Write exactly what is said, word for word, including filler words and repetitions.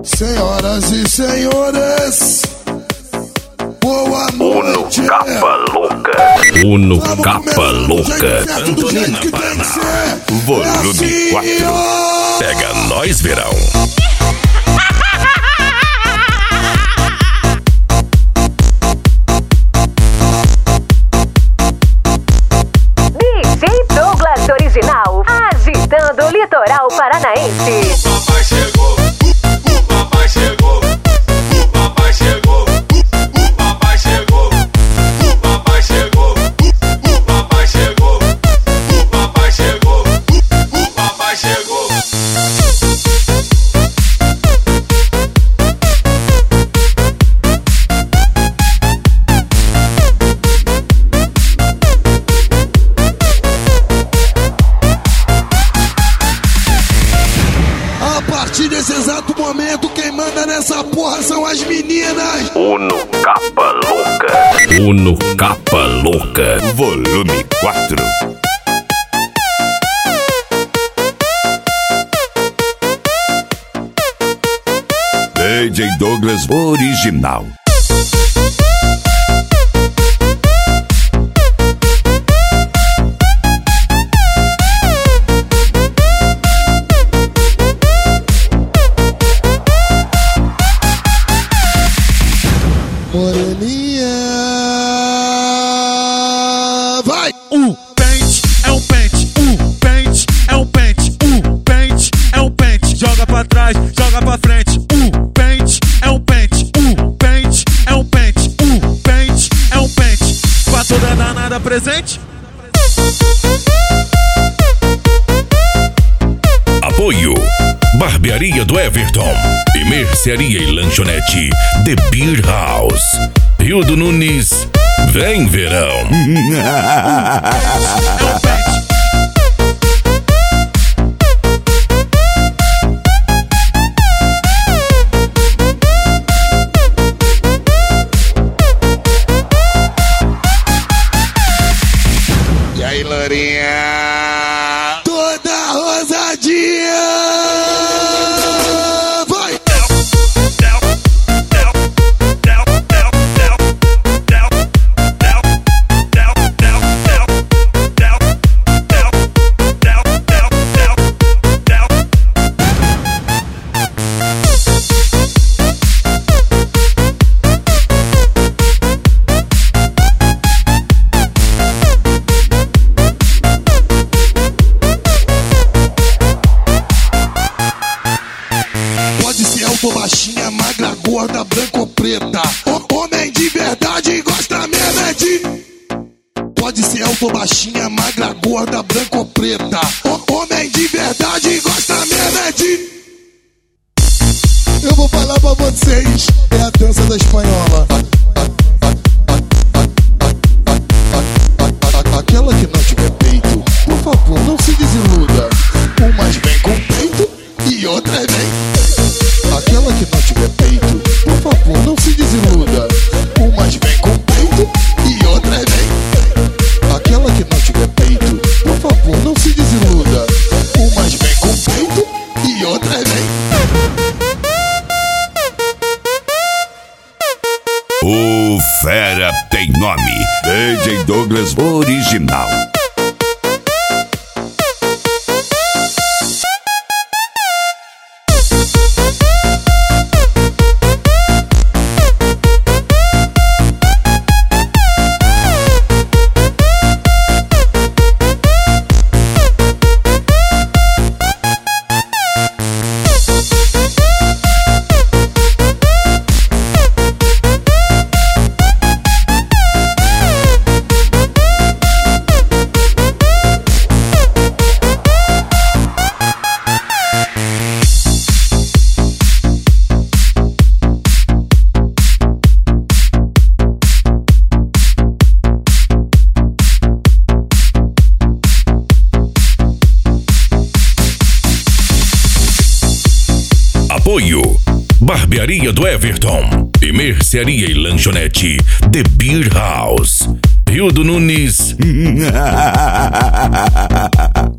Senhoras e senhores, boa noite. Uno Capa Louca. Uno Capa Louca. Antonina, Paraná. Volume quatro. Pega nós, verão. D J Douglas Original, agitando o litoral paranaense. O papai chegou, o papai chegou, o papai chegou, o papai chegou, o papai chegou, o papai chegou, o papai chegou, o papai chegou. A partir desse exato momento, quem manda nessa porra são as meninas. Uno Capa Louca. Uno Capa Louca. Volume quatro. D J Douglas Original. Moreninha, vai! O pente é um pente, o pente é um pente, o pente é um pente. Joga pra trás, joga pra frente. O pente é um pente, o pente é um pente, o pente é um pente. Pra toda danada presente. Apoio Barbearia do Everton e Mercearia e Lanchonete The Beer House. Rio do Nunes, vem verão. É um pente. E aí, Lourinha? Toda rosadinha! Vai! Pode ser alto, baixinha, magra, gorda, branca ou preta. O homem de verdade gosta mesmo é de... Pode ser alto, baixinha, magra, gorda, branca ou preta. O homem de verdade gosta mesmo é de... Eu vou falar pra vocês, é a dança da espanhola. Aquela que não tiver peito, por favor, não se desiluda. Umas vem com peito e outras vem. Aquela que não tiver peito, por favor, não se desiluda. Umas vem com peito e outras vem. Aquela que não tiver peito, por favor, não se desiluda. Umas vem com peito e outras vem. O fera tem nome. D J Douglas Original. Apoio Barbearia do Everton e Mercearia e Lanchonete The Beer House. Rio do Nunes.